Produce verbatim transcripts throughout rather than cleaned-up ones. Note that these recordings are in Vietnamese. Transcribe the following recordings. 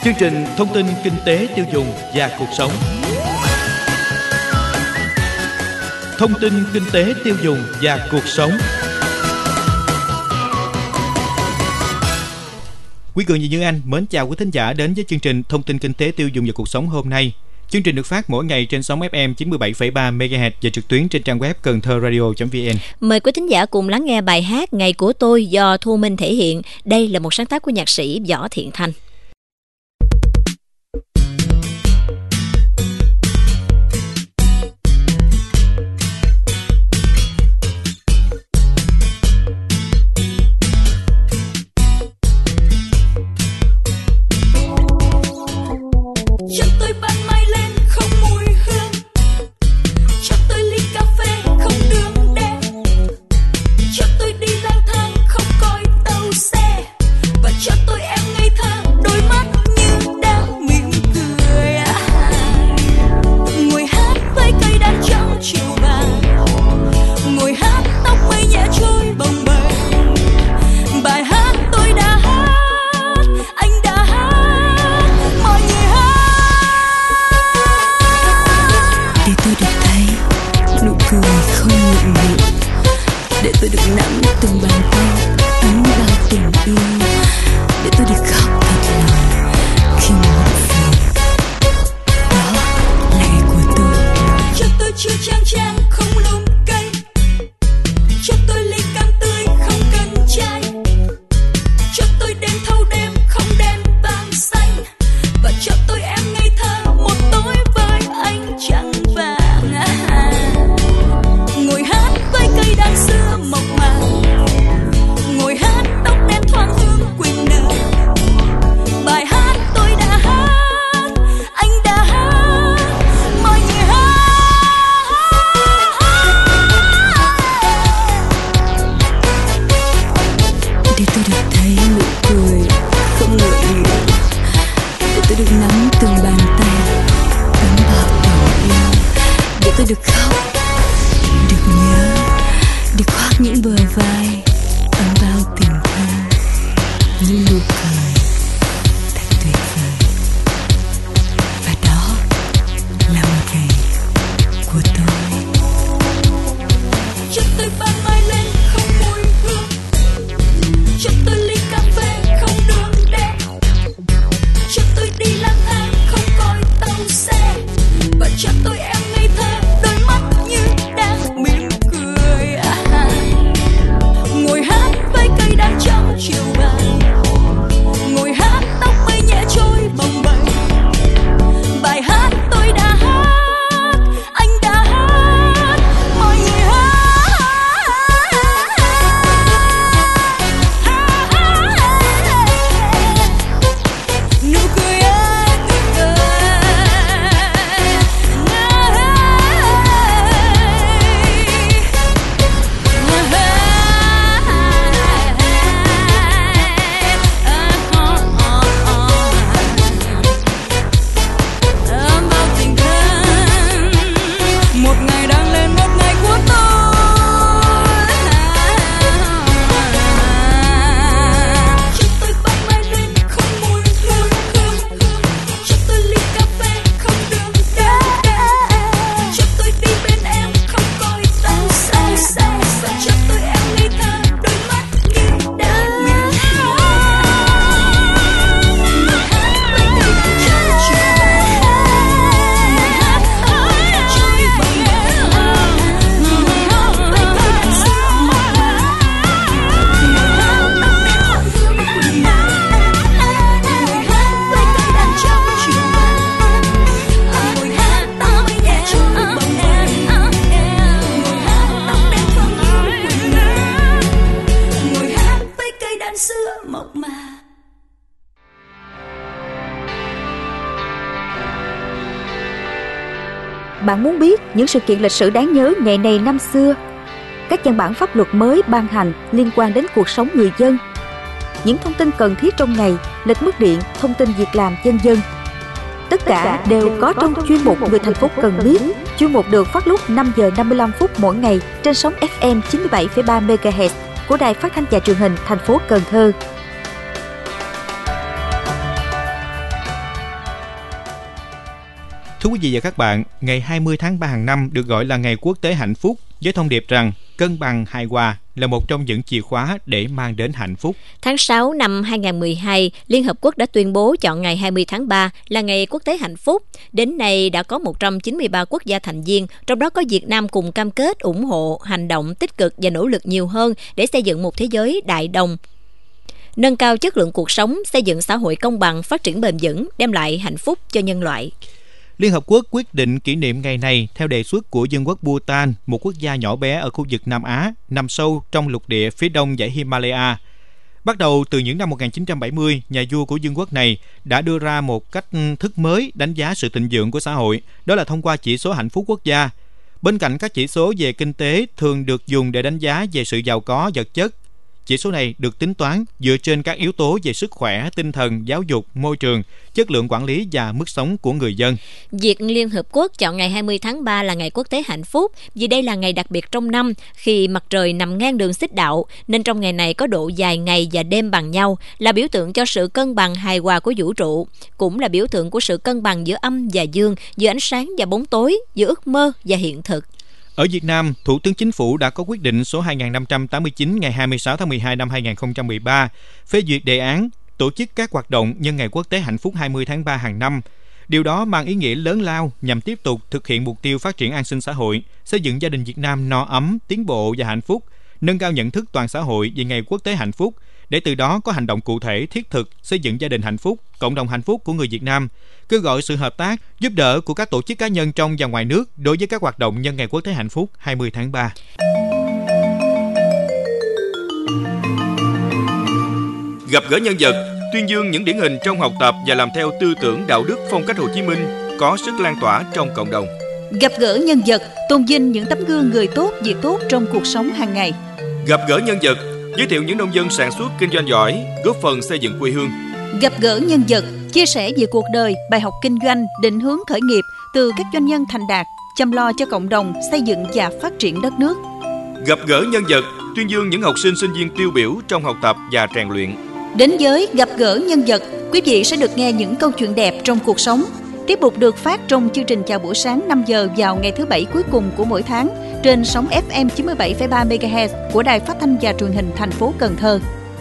Chương trình thông tin kinh tế tiêu dùng và cuộc sống. Thông tin kinh tế tiêu dùng và cuộc sống. Quý Cường và Như Anh mến chào quý thính giả đến với chương trình thông tin kinh tế tiêu dùng và cuộc sống hôm nay. Chương trình được phát mỗi ngày trên sóng ép em chín mươi bảy phẩy ba mê ga héc và trực tuyến trên trang web cần thơ radio chấm vn. Mời quý thính giả cùng lắng nghe bài hát Ngày của tôi do Thu Minh thể hiện. Đây là một sáng tác của nhạc sĩ Võ Thiện Thanh. Bạn muốn biết những sự kiện lịch sử đáng nhớ ngày này năm xưa, các văn bản pháp luật mới ban hành liên quan đến cuộc sống người dân, những thông tin cần thiết trong ngày, lịch mức điện, thông tin việc làm vân vân. Tất cả đều có trong chuyên mục Người thành phố cần biết. Chuyên mục được phát lúc năm giờ năm mươi lăm phút mỗi ngày trên sóng ép em chín mươi bảy phẩy ba mê ga héc của Đài Phát thanh và Truyền hình thành phố Cần Thơ. Thưa quý vị và các bạn, ngày hai mươi tháng ba hàng năm được gọi là Ngày Quốc tế Hạnh phúc với thông điệp rằng cân bằng hài hòa là một trong những chìa khóa để mang đến hạnh phúc. Tháng sáu năm hai không một hai, Liên Hợp Quốc đã tuyên bố chọn ngày hai mươi tháng ba là Ngày Quốc tế Hạnh phúc. Đến nay đã có một trăm chín mươi ba quốc gia thành viên, trong đó có Việt Nam cùng cam kết ủng hộ, hành động tích cực và nỗ lực nhiều hơn để xây dựng một thế giới đại đồng, nâng cao chất lượng cuộc sống, xây dựng xã hội công bằng, phát triển bền vững, đem lại hạnh phúc cho nhân loại. Liên Hợp Quốc quyết định kỷ niệm ngày này theo đề xuất của Dân quốc Bhutan, một quốc gia nhỏ bé ở khu vực Nam Á, nằm sâu trong lục địa phía đông dãy Himalaya. Bắt đầu từ những năm một nghìn chín trăm bảy mươi, nhà vua của vương quốc này đã đưa ra một cách thức mới đánh giá sự thịnh vượng của xã hội, đó là thông qua chỉ số hạnh phúc quốc gia. Bên cạnh các chỉ số về kinh tế thường được dùng để đánh giá về sự giàu có vật chất, chỉ số này được tính toán dựa trên các yếu tố về sức khỏe, tinh thần, giáo dục, môi trường, chất lượng quản lý và mức sống của người dân. Việc Liên Hợp Quốc chọn ngày hai mươi tháng ba là Ngày Quốc tế Hạnh phúc vì đây là ngày đặc biệt trong năm khi mặt trời nằm ngang đường xích đạo, nên trong ngày này có độ dài ngày và đêm bằng nhau, là biểu tượng cho sự cân bằng hài hòa của vũ trụ, cũng là biểu tượng của sự cân bằng giữa âm và dương, giữa ánh sáng và bóng tối, giữa ước mơ và hiện thực. Ở Việt Nam, Thủ tướng Chính phủ đã có quyết định số hai nghìn năm trăm tám mươi chín ngày hai mươi sáu tháng mười hai năm hai nghìn không trăm mười ba phê duyệt đề án tổ chức các hoạt động nhân ngày Quốc tế Hạnh phúc hai mươi tháng ba hàng năm. Điều đó mang ý nghĩa lớn lao nhằm tiếp tục thực hiện mục tiêu phát triển an sinh xã hội, xây dựng gia đình Việt Nam no ấm, tiến bộ và hạnh phúc, nâng cao nhận thức toàn xã hội về ngày Quốc tế Hạnh phúc, để từ đó có hành động cụ thể thiết thực xây dựng gia đình hạnh phúc, cộng đồng hạnh phúc của người Việt Nam, kêu gọi sự hợp tác, giúp đỡ của các tổ chức cá nhân trong và ngoài nước đối với các hoạt động nhân ngày Quốc tế Hạnh phúc hai mươi tháng ba. Gặp gỡ nhân vật, tuyên dương những điển hình trong học tập và làm theo tư tưởng đạo đức phong cách Hồ Chí Minh có sức lan tỏa trong cộng đồng. Gặp gỡ nhân vật, tôn vinh những tấm gương người tốt, việc tốt trong cuộc sống hàng ngày. Gặp gỡ nhân vật, giới thiệu những nông dân sản xuất kinh doanh giỏi, góp phần xây dựng quê hương. Gặp gỡ nhân vật, chia sẻ về cuộc đời, bài học kinh doanh, định hướng khởi nghiệp từ các doanh nhân thành đạt, chăm lo cho cộng đồng, xây dựng và phát triển đất nước. Gặp gỡ nhân vật, tuyên dương những học sinh sinh viên tiêu biểu trong học tập và rèn luyện. Đến với Gặp gỡ nhân vật, quý vị sẽ được nghe những câu chuyện đẹp trong cuộc sống. Tiếp tục được phát trong chương trình Chào buổi sáng năm giờ vào ngày thứ Bảy cuối cùng của mỗi tháng trên sóng ép em chín mươi bảy phẩy ba mê ga héc của Đài Phát thanh và Truyền hình thành phố Cần Thơ.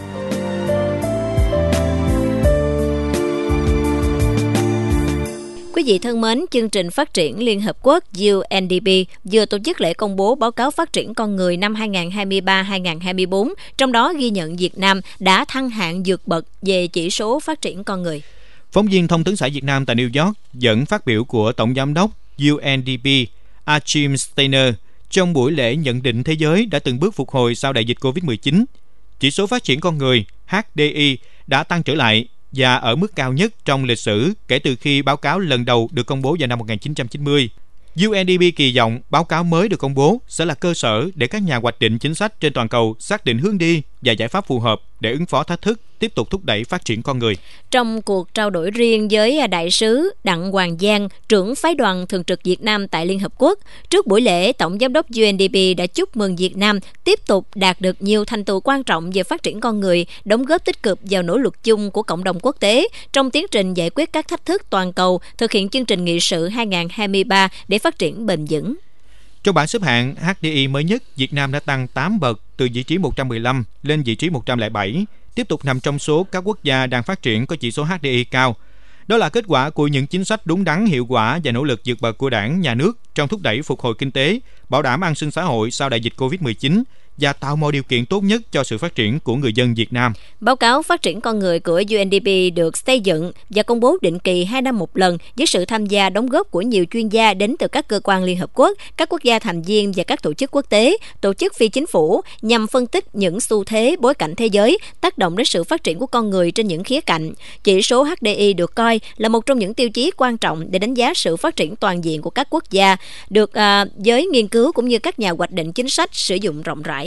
Quý vị thân mến, chương trình phát triển Liên Hợp Quốc U N D P vừa tổ chức lễ công bố báo cáo phát triển con người năm hai nghìn không trăm hai mươi ba đến hai nghìn không trăm hai mươi bốn, trong đó ghi nhận Việt Nam đã thăng hạng vượt bậc về chỉ số phát triển con người. Phóng viên Thông tấn xã Việt Nam tại New York dẫn phát biểu của Tổng giám đốc U N D P Achim Steiner trong buổi lễ nhận định thế giới đã từng bước phục hồi sau đại dịch covid mười chín. Chỉ số phát triển con người H D I đã tăng trở lại và ở mức cao nhất trong lịch sử kể từ khi báo cáo lần đầu được công bố vào năm một nghìn chín trăm chín mươi. U N D P kỳ vọng báo cáo mới được công bố sẽ là cơ sở để các nhà hoạch định chính sách trên toàn cầu xác định hướng đi và giải pháp phù hợp để ứng phó thách thức, tiếp tục thúc đẩy phát triển con người. Trong cuộc trao đổi riêng với đại sứ Đặng Hoàng Giang, trưởng phái đoàn thường trực Việt Nam tại Liên Hợp Quốc, trước buổi lễ, Tổng giám đốc U N D P đã chúc mừng Việt Nam tiếp tục đạt được nhiều thành tựu quan trọng về phát triển con người, đóng góp tích cực vào nỗ lực chung của cộng đồng quốc tế trong tiến trình giải quyết các thách thức toàn cầu, thực hiện chương trình nghị sự hai nghìn không trăm hai mươi ba để phát triển bền vững. Trong bảng xếp hạng H D I mới nhất, Việt Nam đã tăng tám bậc từ vị trí một trăm mười lăm lên vị trí một trăm lẻ bảy, tiếp tục nằm trong số các quốc gia đang phát triển có chỉ số H D I cao. Đó là kết quả của những chính sách đúng đắn, hiệu quả và nỗ lực vượt bậc của Đảng, Nhà nước trong thúc đẩy phục hồi kinh tế, bảo đảm an sinh xã hội sau đại dịch covid mười chín và tạo mọi điều kiện tốt nhất cho sự phát triển của người dân Việt Nam. Báo cáo phát triển con người của U N D P được xây dựng và công bố định kỳ hai năm một lần với sự tham gia đóng góp của nhiều chuyên gia đến từ các cơ quan Liên Hợp Quốc, các quốc gia thành viên và các tổ chức quốc tế, tổ chức phi chính phủ nhằm phân tích những xu thế, bối cảnh thế giới, tác động đến sự phát triển của con người trên những khía cạnh. Chỉ số H D I được coi là một trong những tiêu chí quan trọng để đánh giá sự phát triển toàn diện của các quốc gia, được uh, giới nghiên cứu cũng như các nhà hoạch định chính sách sử dụng rộng rãi.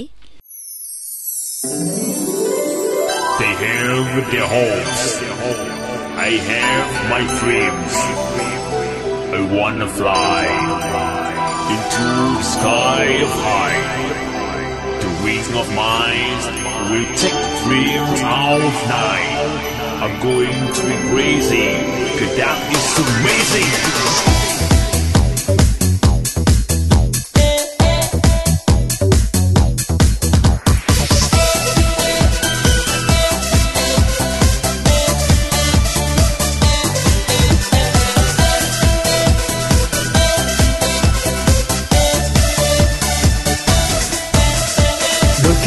They have their homes. I have my dreams. I wanna fly into the sky of high. The wings of mine will take dreams out of night. I'm going to be crazy, 'cause that is amazing.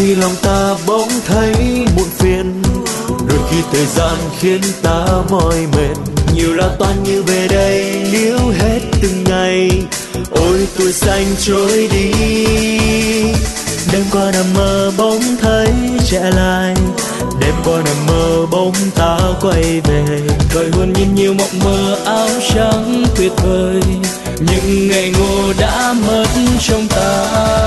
khi lòng ta bỗng thấy muộn phiền, đôi khi thời gian khiến ta mỏi mệt, nhiều lo toan như về đây níu hết từng ngày. Ôi tuổi xanh trôi đi, đêm qua nằm mơ bỗng thấy trẻ lại, đêm qua nằm mơ bỗng ta quay về. Thời hôn nhìn nhiều mộng mơ áo trắng tuyệt vời, những ngày ngô đã mất trong ta.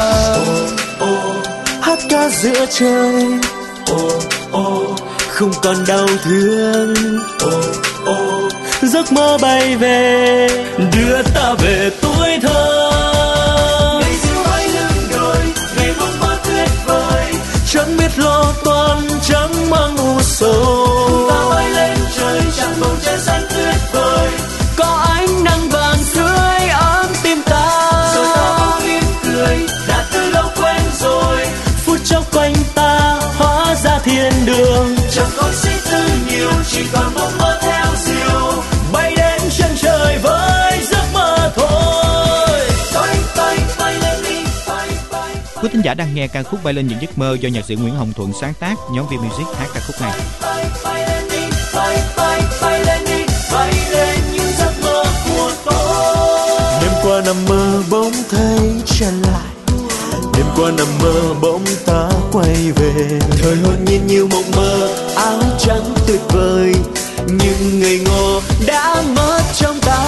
Ô ô hát ca giữa trời, ô ô không còn đau thương. Ô ô giấc mơ bay về, đưa ta về tuổi thơ. Ngày diều bay lưng đồi, ngày mong mơ tuyệt vời, chẳng biết lo toan, chẳng mang u sầu. Ta bay lên trời, chẳng bầu trời xanh tuyệt vời, có ánh nắng vàng tươi ấm tim ta. Rồi ta bỗng mỉm cười, đã từ lâu quen rồi, phút chốc quanh ta hóa ra thiên đường. Chẳng còn suy tư nhiều, chỉ còn mong mơ theo diều, bay đến chân trời với giấc mơ thôi. Bay bay bay lên đi, bay bay. Quý thính giả đang nghe ca khúc Bay lên những giấc mơ do nhạc sĩ Nguyễn Hồng Thuận sáng tác, nhóm V-Music hát ca khúc này. Bay bay lên đi, bay bay bay lên đi, bay lên những giấc mơ của tôi. Đêm qua nằm mơ bỗng thấy trở lại, đêm qua nằm mơ bỗng ta quay về. Thời hôn nhiên nhiều mộng mơ áo trắng tuyệt vời, những ngày ngô đã mất trong ta.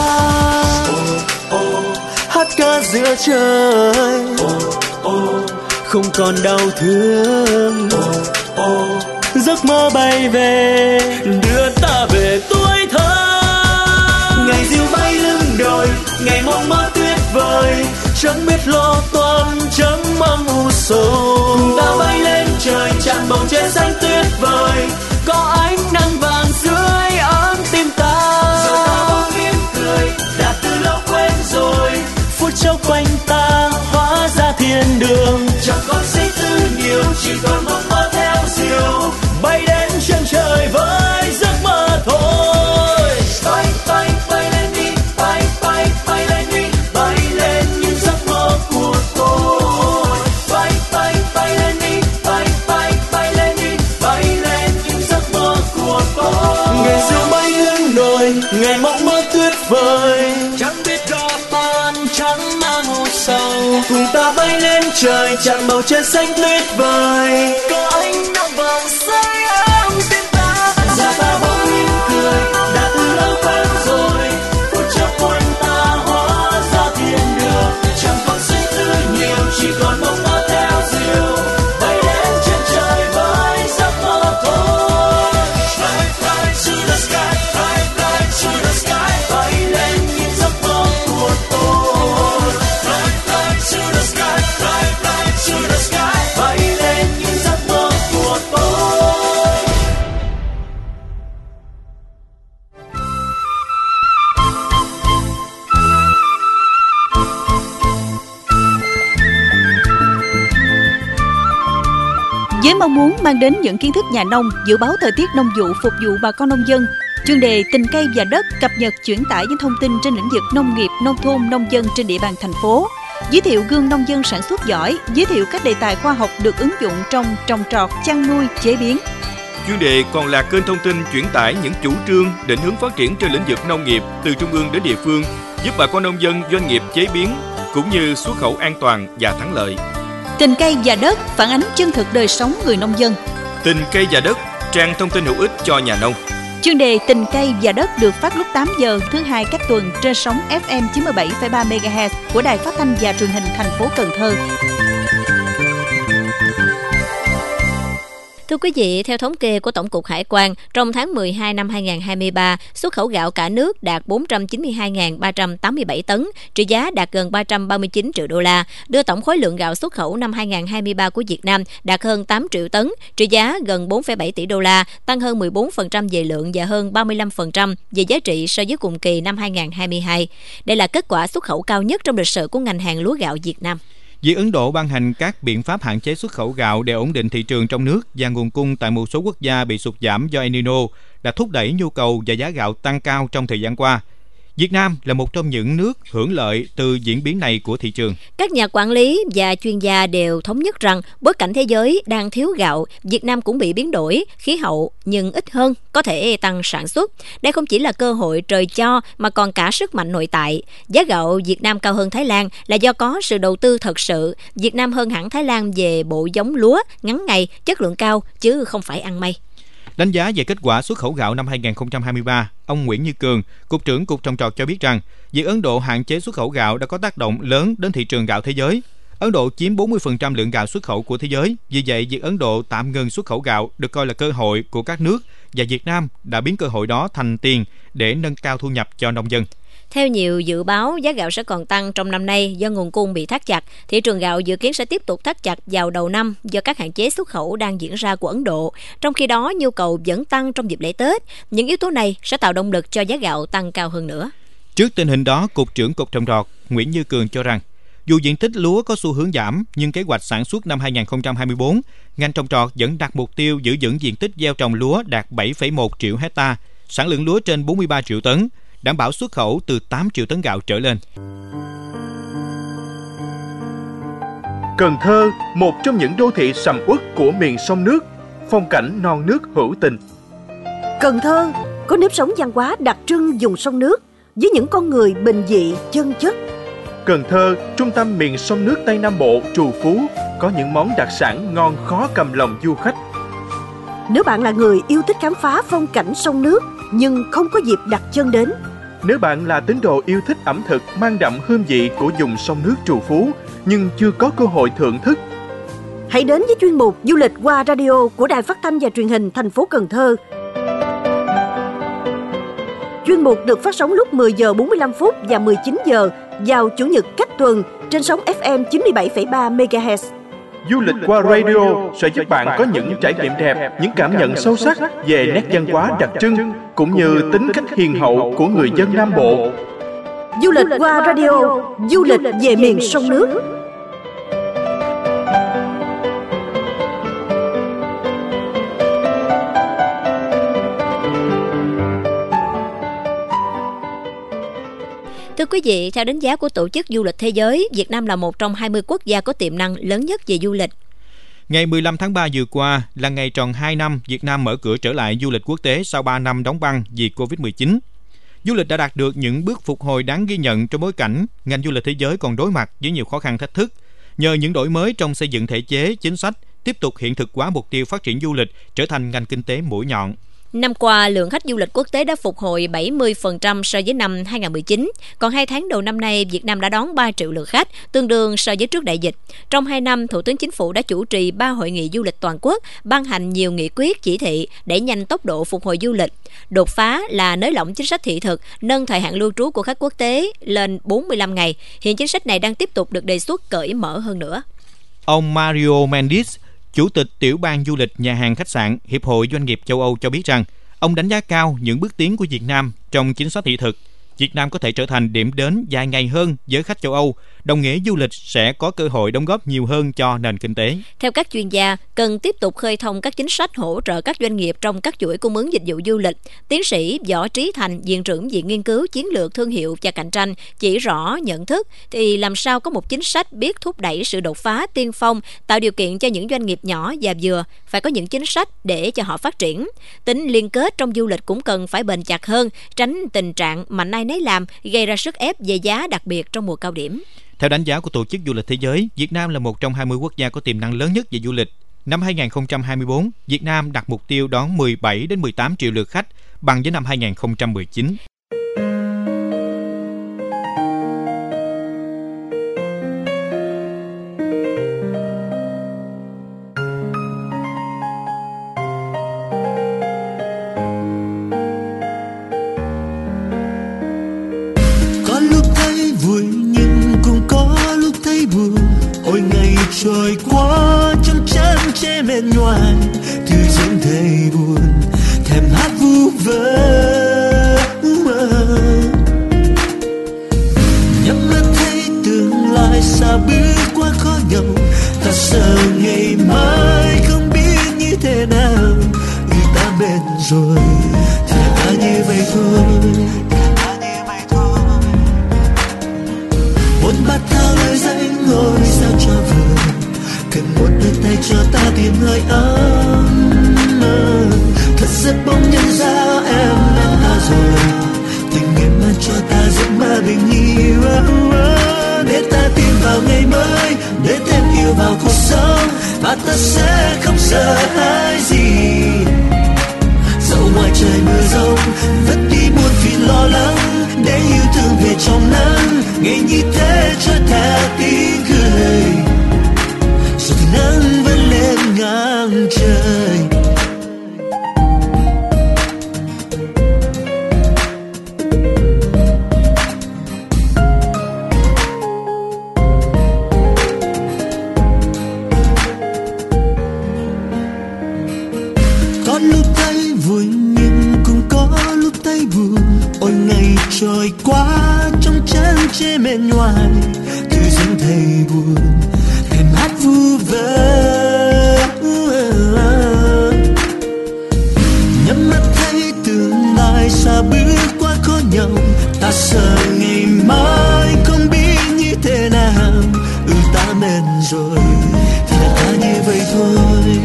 Ô ô hát ca giữa trời, ô ô không còn đau thương. Ô ô giấc mơ bay về, đưa ta về tuổi thơ. Ngày diều bay lưng đồi, ngày mong mơ tuyệt vời, chẳng biết lo toan, chẳng mang u sầu. Ta bay lên trời, chạm bầu trời xanh tuyệt vời, có ánh nắng vàng dưới ấm tim ta. Rồi ta bỗng mỉm cười, đã từ lâu quen rồi, phút chốc quanh ta hóa ra thiên đường. Chẳng còn suy tư nhiều, chỉ còn mong mơ theo diều, bay đến chân trời với giấc mơ thôi. Bay bay bay lên đi, bay bay bay lên đi, bay lên những giấc mơ của tôi. Bay bay bay lên đi, bay bay bay lên đi, bay lên những giấc mơ của tôi. Ngày diều bay lưng đồi, ngày mộng mơ tuyệt vời, chẳng biết lo toan, chẳng mang u sầu. Cùng ta bay lên trời, chạm bầu trời xanh tuyệt vời, có ánh nắng vàng sưởi ấm tim ta. Giờ ta bỗng mỉm cười, đã từ lâu quen rồi, phút chốc quanh ta hóa ra thiên đường. Chẳng còn suy tư nhiều, chỉ còn mong mơ theo diều, bay đến chân trời với giấc mơ thôi. Fly, fly to the sky, fly, fly to the sky, bay lên những giấc mơ của tôi. Fly, fly to the sky, fly, fly to the sky, bay lên những giấc mơ của tôi. Với mong muốn mang đến những kiến thức nhà nông, dự báo thời tiết nông vụ phục vụ bà con nông dân, chuyên đề Tình cây và đất cập nhật chuyển tải những thông tin trên lĩnh vực nông nghiệp, nông thôn, nông dân trên địa bàn thành phố, giới thiệu gương nông dân sản xuất giỏi, giới thiệu các đề tài khoa học được ứng dụng trong trồng trọt, chăn nuôi, chế biến. Chuyên đề còn là kênh thông tin chuyển tải những chủ trương, định hướng phát triển trên lĩnh vực nông nghiệp từ trung ương đến địa phương, giúp bà con nông dân, doanh nghiệp chế biến cũng như xuất khẩu an toàn và thắng lợi. Tình cây và đất phản ánh chân thực đời sống người nông dân. Tình cây và đất, trang thông tin hữu ích cho nhà nông. Chuyên đề Tình cây và đất được phát lúc tám giờ thứ hai các tuần trên sóng ép em chín mươi bảy phẩy ba mê ga héc của Đài Phát thanh và Truyền hình thành phố Cần Thơ. Thưa quý vị, theo thống kê của Tổng cục Hải quan, trong tháng mười hai năm hai nghìn không trăm hai mươi ba, xuất khẩu gạo cả nước đạt bốn trăm chín mươi hai nghìn ba trăm tám mươi bảy tấn, trị giá đạt gần ba trăm ba mươi chín triệu đô la, đưa tổng khối lượng gạo xuất khẩu năm hai nghìn không trăm hai mươi ba của Việt Nam đạt hơn tám triệu tấn, trị giá gần bốn phẩy bảy tỷ đô la, tăng hơn mười bốn phần trăm về lượng và hơn ba mươi lăm phần trăm về giá trị so với cùng kỳ năm hai nghìn không trăm hai mươi hai. Đây là kết quả xuất khẩu cao nhất trong lịch sử của ngành hàng lúa gạo Việt Nam. Việc Ấn Độ ban hành các biện pháp hạn chế xuất khẩu gạo để ổn định thị trường trong nước và nguồn cung tại một số quốc gia bị sụt giảm do El Nino đã thúc đẩy nhu cầu và giá gạo tăng cao trong thời gian qua. Việt Nam là một trong những nước hưởng lợi từ diễn biến này của thị trường. Các nhà quản lý và chuyên gia đều thống nhất rằng bối cảnh thế giới đang thiếu gạo, Việt Nam cũng bị biến đổi, khí hậu nhưng ít hơn, có thể tăng sản xuất. Đây không chỉ là cơ hội trời cho mà còn cả sức mạnh nội tại. Giá gạo Việt Nam cao hơn Thái Lan là do có sự đầu tư thật sự. Việt Nam hơn hẳn Thái Lan về bộ giống lúa ngắn ngày, chất lượng cao chứ không phải ăn may. Đánh giá về kết quả xuất khẩu gạo năm hai không hai ba, ông Nguyễn Như Cường, Cục trưởng Cục Trồng trọt cho biết rằng, việc Ấn Độ hạn chế xuất khẩu gạo đã có tác động lớn đến thị trường gạo thế giới. Ấn Độ chiếm bốn mươi phần trăm lượng gạo xuất khẩu của thế giới, vì vậy việc Ấn Độ tạm ngừng xuất khẩu gạo được coi là cơ hội của các nước và Việt Nam đã biến cơ hội đó thành tiền để nâng cao thu nhập cho nông dân. Theo nhiều dự báo, giá gạo sẽ còn tăng trong năm nay do nguồn cung bị thắt chặt. Thị trường gạo dự kiến sẽ tiếp tục thắt chặt vào đầu năm do các hạn chế xuất khẩu đang diễn ra của Ấn Độ. Trong khi đó, nhu cầu vẫn tăng trong dịp lễ Tết. Những yếu tố này sẽ tạo động lực cho giá gạo tăng cao hơn nữa. Trước tình hình đó, Cục trưởng Cục Trồng trọt Nguyễn Như Cường cho rằng, dù diện tích lúa có xu hướng giảm, nhưng kế hoạch sản xuất năm hai không hai tư, ngành trồng trọt vẫn đặt mục tiêu giữ vững diện tích gieo trồng lúa đạt bảy phẩy một triệu hectare, sản lượng lúa trên bốn mươi ba triệu tấn, đảm bảo xuất khẩu từ tám triệu tấn gạo trở lên. Cần Thơ, một trong những đô thị sầm uất của miền sông nước, phong cảnh non nước hữu tình. Cần Thơ có nếp sống văn hóa đặc trưng vùng sông nước với những con người bình dị, chân chất. Cần Thơ, trung tâm miền sông nước Tây Nam Bộ, trù phú, có những món đặc sản ngon khó cầm lòng du khách. Nếu bạn là người yêu thích khám phá phong cảnh sông nước nhưng không có dịp đặt chân đến, nếu bạn là tín đồ yêu thích ẩm thực mang đậm hương vị của vùng sông nước trù phú nhưng chưa có cơ hội thưởng thức, hãy đến với chuyên mục Du lịch qua radio của Đài Phát thanh và Truyền hình thành phố Cần Thơ. Chuyên mục được phát sóng lúc mười giờ bốn mươi lăm phút và mười chín giờ vào Chủ nhật cách tuần trên sóng ép em chín mươi bảy phẩy ba mê ga héc. Du lịch qua radio sẽ giúp bạn có những trải nghiệm đẹp, những cảm nhận sâu sắc về nét văn hóa đặc trưng cũng như tính cách hiền hậu của người dân Nam Bộ. Du lịch qua radio, du lịch về miền sông nước. Thưa quý vị, theo đánh giá của Tổ chức Du lịch Thế giới, Việt Nam là một trong hai mươi quốc gia có tiềm năng lớn nhất về du lịch. Ngày mười lăm tháng ba vừa qua là ngày tròn hai năm Việt Nam mở cửa trở lại du lịch quốc tế sau ba năm đóng băng vì covid mười chín. Du lịch đã đạt được những bước phục hồi đáng ghi nhận trong bối cảnh ngành du lịch thế giới còn đối mặt với nhiều khó khăn thách thức. Nhờ những đổi mới trong xây dựng thể chế, chính sách, tiếp tục hiện thực hóa mục tiêu phát triển du lịch trở thành ngành kinh tế mũi nhọn. Năm qua, lượng khách du lịch quốc tế đã phục hồi bảy mươi phần trăm so với năm hai không một chín. Còn hai tháng đầu năm nay, Việt Nam đã đón ba triệu lượt khách, tương đương so với trước đại dịch. Trong hai năm, Thủ tướng Chính phủ đã chủ trì ba hội nghị du lịch toàn quốc, ban hành nhiều nghị quyết, chỉ thị để nhanh tốc độ phục hồi du lịch. Đột phá là nới lỏng chính sách thị thực, nâng thời hạn lưu trú của khách quốc tế lên bốn mươi lăm ngày. Hiện chính sách này đang tiếp tục được đề xuất cởi mở hơn nữa. Ông Mario Mendes, Chủ tịch Tiểu ban Du lịch Nhà hàng Khách sạn Hiệp hội Doanh nghiệp châu Âu cho biết rằng, ông đánh giá cao những bước tiến của Việt Nam trong chính sách thị thực. Việt Nam có thể trở thành điểm đến dài ngày hơn với khách châu Âu, đồng nghĩa du lịch sẽ có cơ hội đóng góp nhiều hơn cho nền kinh tế. Theo các chuyên gia, cần tiếp tục khơi thông các chính sách hỗ trợ các doanh nghiệp trong các chuỗi cung ứng dịch vụ du lịch. Tiến sĩ Võ Trí Thành, Viện trưởng Viện Nghiên cứu Chiến lược Thương hiệu và Cạnh tranh, chỉ rõ nhận thức thì làm sao có một chính sách biết thúc đẩy sự đột phá tiên phong, tạo điều kiện cho những doanh nghiệp nhỏ và vừa, phải có những chính sách để cho họ phát triển. Tính liên kết trong du lịch cũng cần phải bền chặt hơn, tránh tình trạng mạnh ai nấy làm, gây ra sức ép về giá đặc biệt trong mùa cao điểm. Theo đánh giá của Tổ chức Du lịch Thế giới, Việt Nam là một trong hai mươi quốc gia có tiềm năng lớn nhất về du lịch. Năm hai không hai tư, Việt Nam đặt mục tiêu đón mười bảy đến mười tám triệu lượt khách, bằng với năm hai không một chín. Trôi qua trong chán chê mệt nhoài, thư giãn thấy buồn, thèm hát vu vơ. Nhắm mắt thấy tương lai xa bước qua khó nhọc, ta sợ ngày mai không biết như thế nào. Người ta bên rồi, thà ta như vậy thôi, thà ta như vậy thôi. giấc bỗng nhận ra em đã ta rồi. Tình em mang cho ta giấc mơ bình yên, để ta tin vào ngày mới, để thêm yêu vào cuộc sống, và ta sẽ không sợ hãi gì. Dẫu ngoài trời mưa giông, vứt đi muôn phiền lo lắng, để yêu thương về trong nắng. Ngày như thế cho ta tiếng cười, rồi thì nắng vẫn lên ngang trời. Có lúc thấy vui nhưng cũng có lúc thấy buồn. Ôi ngày trôi qua trong chán chê mệt nhoài, thư dẫn thấy buồn thèm hát vu vơ. Nhắm mắt thấy tương lai xa bước qua khó nhau, ta sợ ngày mai không biết như thế nào. Ừ ta mệt rồi thì là ta như vậy thôi.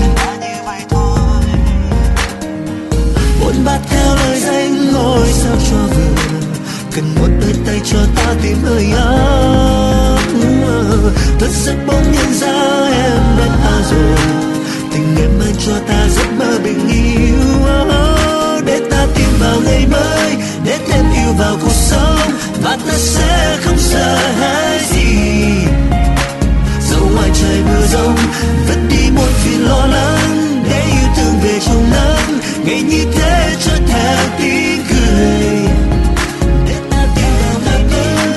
Bốn bát theo lời danh ngôi sao cho vừa, cần một đôi tay cho ta tìm hơi ấm. Thật giấc bỗng nhận ra em đã ta rồi. Tình em mang cho ta giấc mơ bình yên, để ta tin vào ngày mới, để thêm yêu vào cuộc sống, và ta sẽ không sợ hãi gì. Dẫu ngoài trời mưa giông, vứt đi muôn phiền lo lắng, để yêu thương về trong nắng. Ngày như thế cho ta tiếng cười, để ta tin vào ngày mới,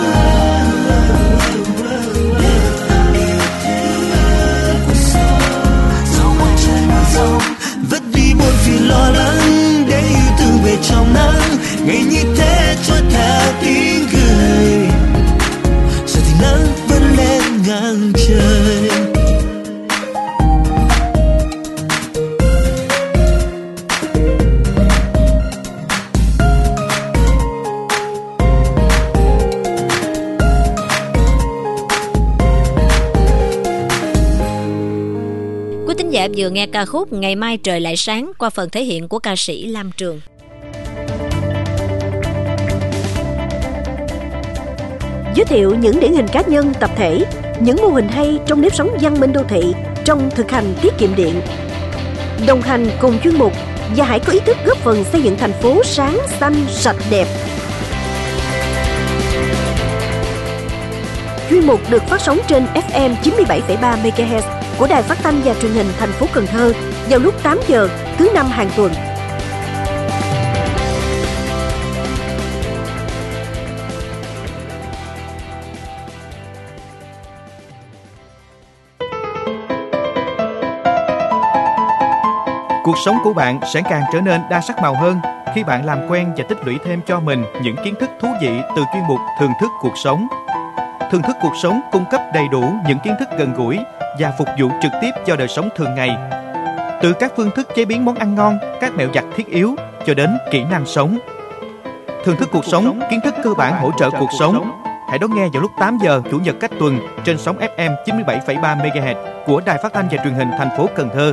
để ta yêu thương cuộc sống. Dẫu ngoài trời mưa giông, vứt đi muôn phiền lo lắng, để yêu thương về trong nắng. Ngày như thế cho ta tiếng cười, rồi thì nắng vẫn lên ngang trời. Thính giả vừa nghe ca khúc Ngày Mai Trời Lại Sáng qua phần thể hiện của ca sĩ Lam Trường. Giới thiệu những điển hình cá nhân, tập thể, những mô hình hay trong nếp sống văn minh đô thị, trong thực hành tiết kiệm điện. Đồng hành cùng chuyên mục và hãy có ý thức góp phần xây dựng thành phố sáng, xanh, sạch, đẹp. Chuyên mục được phát sóng trên ép em chín mươi bảy phẩy ba mê ga héc của Đài Phát thanh và Truyền hình thành phố Cần Thơ vào lúc tám giờ thứ năm hàng tuần. Cuộc sống của bạn sẽ càng trở nên đa sắc màu hơn khi bạn làm quen và tích lũy thêm cho mình những kiến thức thú vị từ chuyên mục Thưởng thức cuộc sống. Thưởng thức cuộc sống cung cấp đầy đủ những kiến thức gần gũi và phục vụ trực tiếp cho đời sống thường ngày. Từ các phương thức chế biến món ăn ngon, các mẹo giặt thiết yếu cho đến kỹ năng sống. Thưởng thức cuộc sống, kiến thức cơ bản hỗ trợ cuộc sống. Hãy đón nghe vào lúc tám giờ Chủ nhật cách tuần trên sóng ép em chín mươi bảy phẩy ba mê ga héc của Đài Phát thanh và Truyền hình thành phố Cần Thơ.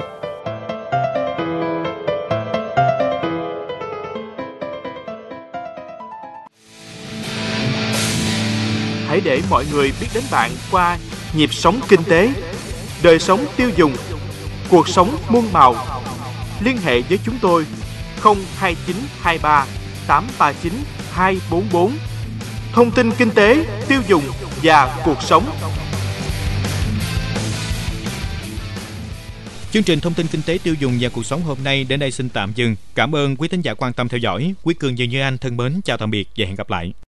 Hãy để mọi người biết đến bạn qua nhịp sống kinh tế, đời sống tiêu dùng, cuộc sống muôn màu. Liên hệ với chúng tôi không hai chín hai ba tám ba chín hai bốn bốn. Thông tin kinh tế, tiêu dùng và cuộc sống. Chương trình thông tin kinh tế tiêu dùng và cuộc sống hôm nay đến đây xin tạm dừng. Cảm ơn quý thính giả quan tâm theo dõi. Quý Cường và Như Anh thân mến chào tạm biệt và hẹn gặp lại.